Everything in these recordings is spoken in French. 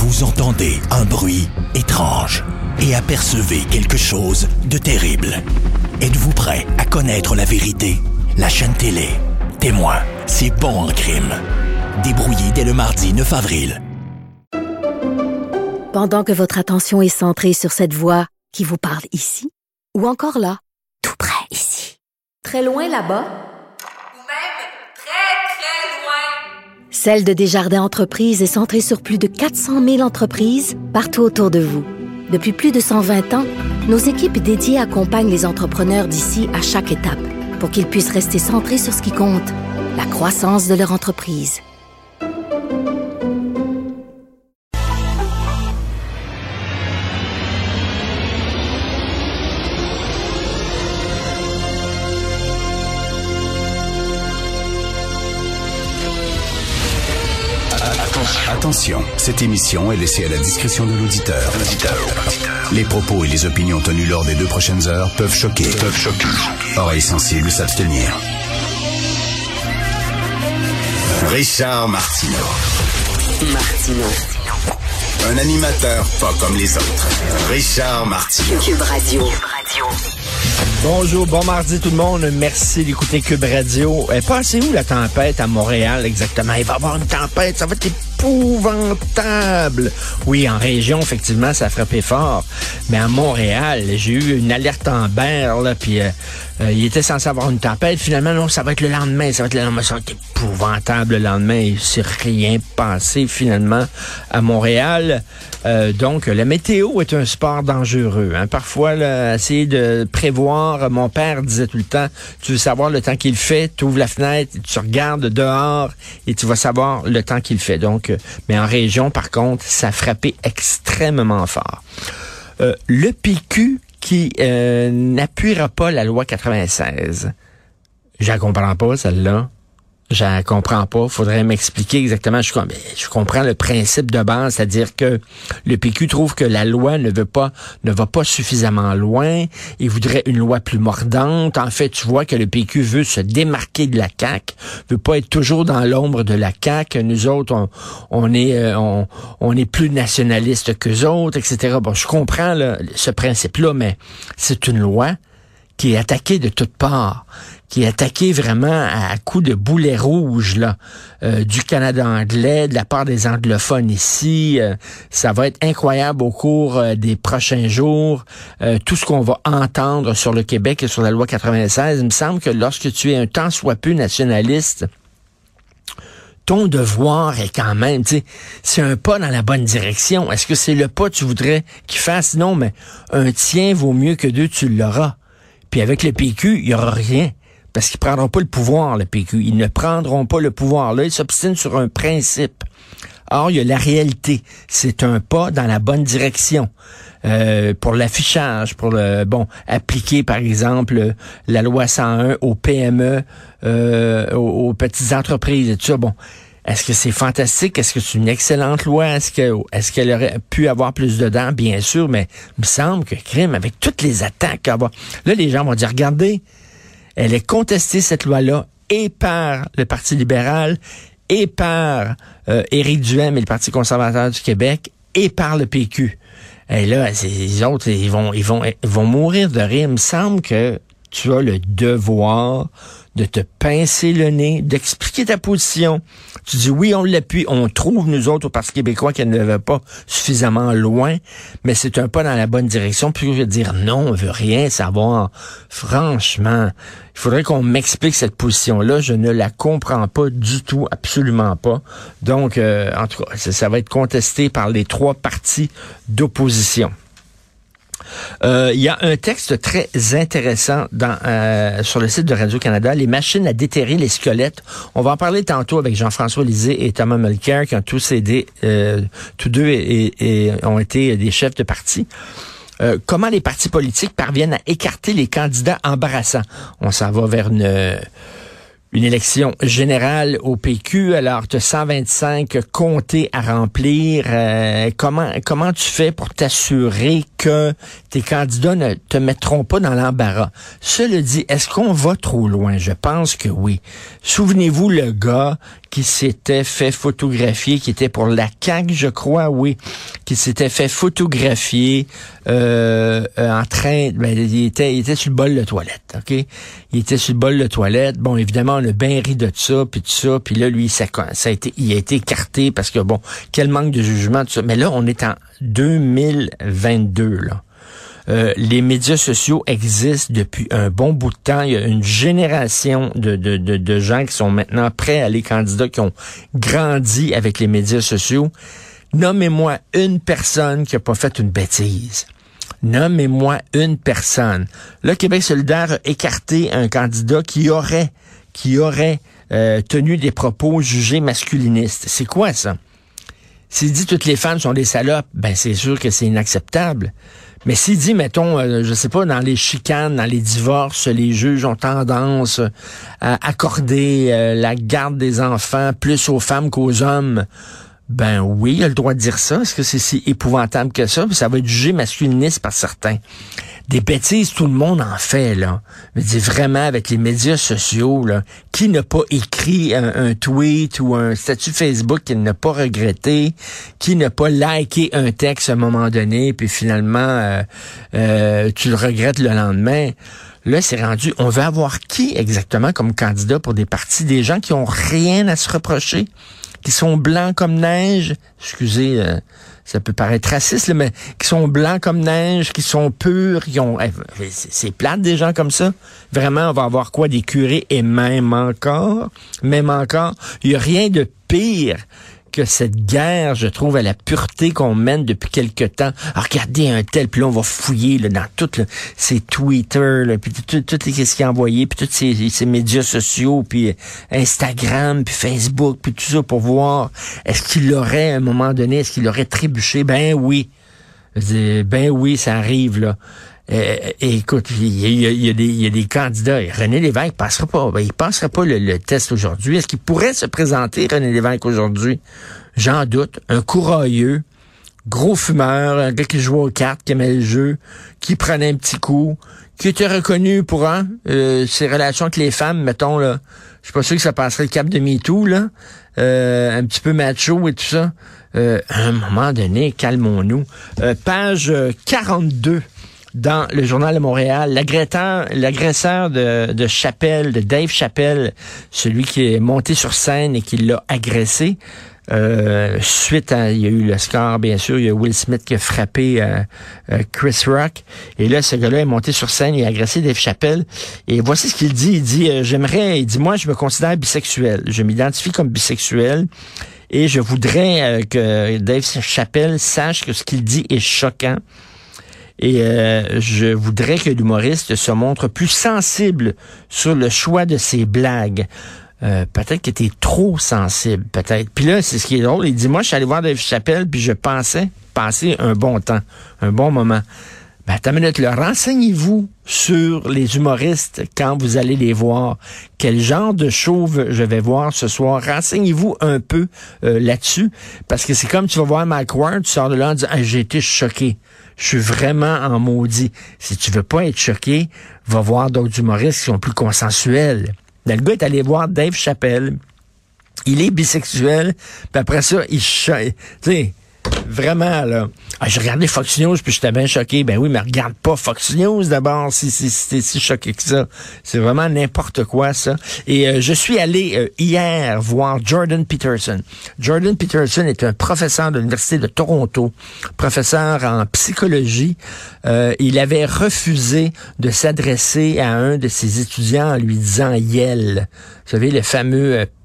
Vous entendez un bruit étrange et apercevez quelque chose de terrible. Êtes-vous prêt à connaître la vérité? La chaîne télé Témoin, c'est bon en crime. Débrouillé dès le mardi 9 avril. Pendant que votre attention est centrée sur cette voix qui vous parle ici, ou encore là, tout près ici, très loin là-bas, ou même très, très loin. Celle de Desjardins Entreprises est centrée sur plus de 400 000 entreprises partout autour de vous. Depuis plus de 120 ans, nos équipes dédiées accompagnent les entrepreneurs d'ici à chaque étape pour qu'ils puissent rester centrés sur ce qui compte, la croissance de leur entreprise. Attention, cette émission est laissée à la discrétion de l'auditeur. Les propos et les opinions tenues lors des 2 prochaines heures peuvent choquer. Oreilles sensibles s'abstenir. Richard Martineau. Un animateur pas comme les autres. Richard Martineau. Cube Radio. Bonjour, bon mardi tout le monde. Merci d'écouter Cube Radio. Passez où la tempête à Montréal exactement? Il va y avoir une tempête, ça va être épouvantable. Oui, en région, effectivement, ça a frappé fort. Mais à Montréal, j'ai eu une alerte Amber, là, puis il était censé avoir une tempête. Finalement, non, ça va être le lendemain. Ça va être épouvantable le lendemain. Il s'est rien passé, finalement, à Montréal. Donc, la météo est un sport dangereux. Hein. Parfois, là, essayer de prévoir, mon père disait tout le temps, tu veux savoir le temps qu'il fait, tu ouvres la fenêtre, tu regardes dehors et tu vas savoir le temps qu'il fait. Donc, mais en région, par contre, ça a frappé extrêmement fort. Le PQ qui n'appuiera pas la loi 96. Je la comprends pas, celle-là. Je la comprends pas. Faudrait m'expliquer exactement. Je comprends le principe de base, c'est-à-dire que le PQ trouve que la loi ne va pas suffisamment loin. Il voudrait une loi plus mordante. En fait, tu vois que le PQ veut se démarquer de la CAQ, veut pas être toujours dans l'ombre de la CAQ. Nous autres, on est plus nationalistes qu'eux autres, etc. Bon, je comprends là, ce principe-là, mais c'est une loi qui est attaquée de toutes parts, qui est attaquée vraiment à coups de boulet rouge là, du Canada anglais, de la part des anglophones ici. Ça va être incroyable au cours des prochains jours. Tout ce qu'on va entendre sur le Québec et sur la loi 96, il me semble que lorsque tu es un tant soit peu nationaliste, ton devoir est quand même, tu sais, c'est un pas dans la bonne direction. Est-ce que c'est le pas que tu voudrais qu'il fasse? Non, mais un tien vaut mieux que 2, tu l'auras. Puis avec le PQ, il n'y aura rien. Parce qu'ils ne prendront pas le pouvoir, le PQ. Ils ne prendront pas le pouvoir. Là, ils s'obstinent sur un principe. Or, il y a la réalité. C'est un pas dans la bonne direction. Pour l'affichage, pour appliquer, par exemple, la loi 101 aux PME, aux petites entreprises et tout ça. Bon. Est-ce que c'est fantastique? Est-ce que c'est une excellente loi? Est-ce qu'elle aurait pu avoir plus dedans? Bien sûr, mais il me semble que crime, avec toutes les attaques qu'il va y avoir. Là, les gens vont dire, regardez, elle est contestée, cette loi-là, et par le Parti libéral, et par Éric Duhaime et le Parti conservateur du Québec, et par le PQ. Et là, les autres, ils vont mourir de rire. Il me semble que tu as le devoir de te pincer le nez, d'expliquer ta position. Tu dis oui, on l'appuie, on trouve nous autres au Parti québécois qu'elle ne va pas suffisamment loin, mais c'est un pas dans la bonne direction. Puis je veux dire non, on veut rien savoir. Franchement, il faudrait qu'on m'explique cette position-là. Je ne la comprends pas du tout, absolument pas. Donc, en tout cas, ça va être contesté par les 3 partis d'opposition. Il y a un texte très intéressant sur le site de Radio-Canada, les machines à déterrer les squelettes. On va en parler tantôt avec Jean-François Lisée et Thomas Mulcair qui ont tous aidé, tous deux et ont été des chefs de parti. Comment les partis politiques parviennent à écarter les candidats embarrassants. On s'en va vers une élection générale au PQ. Alors, tu as 125 comtés à remplir. Comment tu fais pour t'assurer que tes candidats ne te mettront pas dans l'embarras? Cela dit, est-ce qu'on va trop loin? Je pense que oui. Souvenez-vous le gars qui s'était fait photographier, qui était pour la CAQ, je crois, oui, qui s'était fait photographier en train, il était sur le bol de toilette, OK? Il était sur le bol de toilette. Bon, évidemment, on a bien ri de ça, puis tout ça, puis là, lui, il a été écarté parce que, bon, quel manque de jugement, tout ça. Mais là, on est en 2022, là. Les médias sociaux existent depuis un bon bout de temps. Il y a une génération de gens qui sont maintenant prêts à aller candidats, qui ont grandi avec les médias sociaux. Nommez-moi une personne qui a pas fait une bêtise. Nommez-moi une personne. Le Québec solidaire a écarté un candidat qui aurait tenu des propos jugés masculinistes. C'est quoi ça? S'il dit toutes les femmes sont des salopes, ben c'est sûr que c'est inacceptable. Mais s'il dit, mettons, je sais pas, dans les chicanes, dans les divorces, les juges ont tendance à accorder la garde des enfants plus aux femmes qu'aux hommes, ben oui, il a le droit de dire ça. Est-ce que c'est si épouvantable que ça? Ça va être jugé masculiniste par certains. Des bêtises, tout le monde en fait, là. Je veux dire, vraiment, avec les médias sociaux, là, qui n'a pas écrit un tweet ou un statut Facebook qu'il n'a pas regretté, qui n'a pas liké un texte à un moment donné, puis finalement, tu le regrettes le lendemain. Là, c'est rendu, on veut avoir qui exactement comme candidat pour des partis? Des gens qui ont rien à se reprocher, qui sont blancs comme neige, excusez, ça peut paraître raciste, là, mais qui sont blancs comme neige, qui sont purs, qui ont... C'est plate des gens comme ça. Vraiment, on va avoir quoi? Des curés et même encore, il n'y a rien de pire que cette guerre, je trouve, à la pureté qu'on mène depuis quelque temps. Alors, regardez un tel, puis là, on va fouiller là, dans tout ces Twitter, là, puis tout ce qu'il a envoyé, puis tous ces médias sociaux, puis Instagram, puis Facebook, puis tout ça, pour voir est-ce qu'il aurait, à un moment donné, est-ce qu'il aurait trébuché? Ben oui. Ben oui, ça arrive, là. Écoute, il y a des candidats. René Lévesque passera pas. Il passerait pas le test aujourd'hui. Est-ce qu'il pourrait se présenter, René Lévesque, aujourd'hui? J'en doute. Un courailleux, gros fumeur, un gars qui jouait aux cartes, qui aimait le jeu, qui prenait un petit coup, qui était reconnu pour ses relations avec les femmes, mettons, là. Je suis pas sûr que ça passerait le cap de MeToo, là. Un petit peu macho et tout ça. À un moment donné, calmons-nous. Page 42. Dans le Journal de Montréal, l'agresseur de Chappelle, de Dave Chappelle, celui qui est monté sur scène et qui l'a agressé, suite à, il y a eu le score, bien sûr, il y a Will Smith qui a frappé Chris Rock, et là, ce gars-là est monté sur scène, il a agressé Dave Chappelle, et voici ce qu'il dit, il dit, moi, je me considère bisexuel, je m'identifie comme bisexuel, et je voudrais que Dave Chappelle sache que ce qu'il dit est choquant. Et je voudrais que l'humoriste se montre plus sensible sur le choix de ses blagues. Peut-être que t'es trop sensible, peut-être. Puis là, c'est ce qui est drôle. Il dit, moi, je suis allé voir Dave Chappelle, puis je pensais passer un bon temps, un bon moment. Ben, attends une minute, là, renseignez-vous sur les humoristes quand vous allez les voir. Quel genre de show je vais voir ce soir? Renseignez-vous un peu là-dessus, parce que c'est comme tu vas voir Mike Ward, tu sors de là en disant, j'ai été choqué. Je suis vraiment en maudit. Si tu veux pas être choqué, va voir d'autres humoristes qui sont plus consensuels. Là, le gars est allé voir Dave Chappelle. Il est bisexuel. Puis après ça, il choque. Tu sais, vraiment, là. J'ai regardé Fox News, puis j'étais bien choqué. Ben oui, mais regarde pas Fox News d'abord, si t'es si choqué que ça. C'est vraiment n'importe quoi, ça. Et je suis allé hier voir Jordan Peterson. Jordan Peterson est un professeur de l'Université de Toronto, professeur en psychologie. Il avait refusé de s'adresser à un de ses étudiants en lui disant « Yel ». Vous savez, le fameux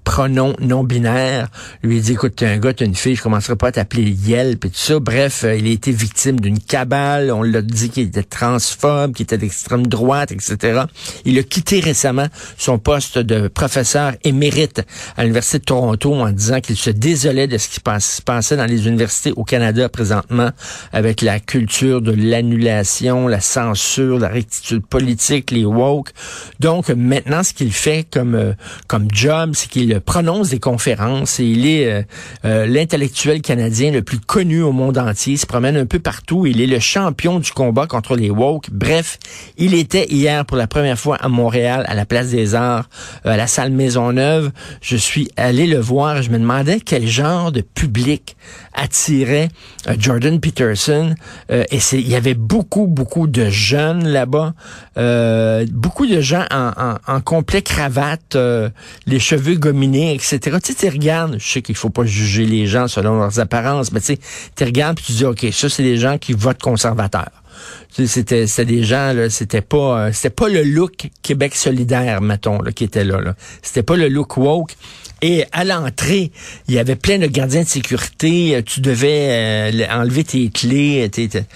pronoms non-binaires. Lui, il dit, écoute, t'es un gars, t'es une fille, je commencerai pas à t'appeler Yel, puis tout ça. Bref, il a été victime d'une cabale. On l'a dit qu'il était transphobe, qu'il était d'extrême droite, etc. Il a quitté récemment son poste de professeur émérite à l'Université de Toronto en disant qu'il se désolait de ce qui se passait dans les universités au Canada présentement avec la culture de l'annulation, la censure, la rectitude politique, les woke. Donc, maintenant, ce qu'il fait comme job, c'est qu'il prononce des conférences et il est l'intellectuel canadien le plus connu au monde entier. Il se promène un peu partout. Il est le champion du combat contre les woke. Bref, il était hier pour la première fois à Montréal, à la Place des Arts, à la salle Maisonneuve. Je suis allé le voir et je me demandais quel genre de public attirait Jordan Peterson. Il y avait beaucoup de jeunes là-bas. Beaucoup de gens en complet cravate, les cheveux gominés, etc. Tu sais, tu regardes, je sais qu'il faut pas juger les gens selon leurs apparences, mais tu sais, tu regardes puis tu dis, OK, ça, c'est des gens qui votent conservateurs. C'était des gens, là, c'était pas le look Québec solidaire, mettons, là, qui était là. C'était pas le look woke. Et à l'entrée, il y avait plein de gardiens de sécurité. Tu devais enlever tes clés,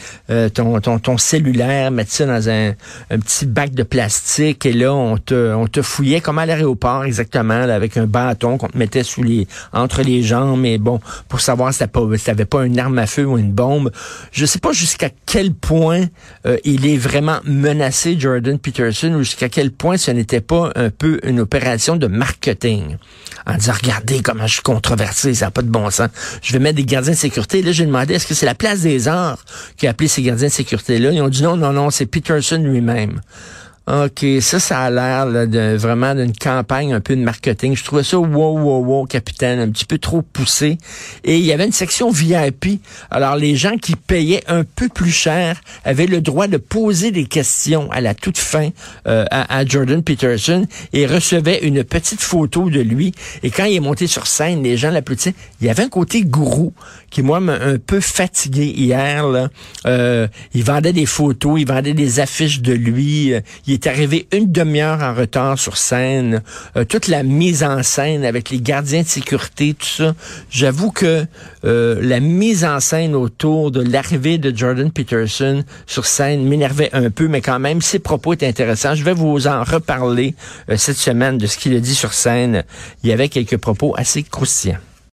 ton cellulaire, mettre ça dans un petit bac de plastique. Et là, on te fouillait comme à l'aéroport, exactement, là, avec un bâton qu'on te mettait entre les jambes. Mais bon, pour savoir si t'avais pas une arme à feu ou une bombe. Je sais pas jusqu'à quel point il est vraiment menacé, Jordan Peterson, ou jusqu'à quel point ce n'était pas un peu une opération de marketing. En disant, regardez comment je suis controversé, ça n'a pas de bon sens. Je vais mettre des gardiens de sécurité. Là, j'ai demandé, est-ce que c'est la Place des Arts qui a appelé ces gardiens de sécurité-là? Ils ont dit non, c'est Peterson lui-même. OK, ça a l'air là, vraiment d'une campagne un peu de marketing. Je trouvais ça wow, capitaine, un petit peu trop poussé. Et il y avait une section VIP. Alors, les gens qui payaient un peu plus cher avaient le droit de poser des questions à la toute fin à Jordan Peterson et recevaient une petite photo de lui. Et quand il est monté sur scène, les gens l'applaudissaient. Il y avait un côté gourou qui, moi, m'a un peu fatigué hier. Là. Il vendait des photos, il vendait des affiches de lui. Il est arrivé une demi-heure en retard sur scène. Toute la mise en scène avec les gardiens de sécurité, tout ça. J'avoue que la mise en scène autour de l'arrivée de Jordan Peterson sur scène m'énervait un peu, mais quand même, ses propos étaient intéressants. Je vais vous en reparler cette semaine de ce qu'il a dit sur scène. Il y avait quelques propos assez croustillants.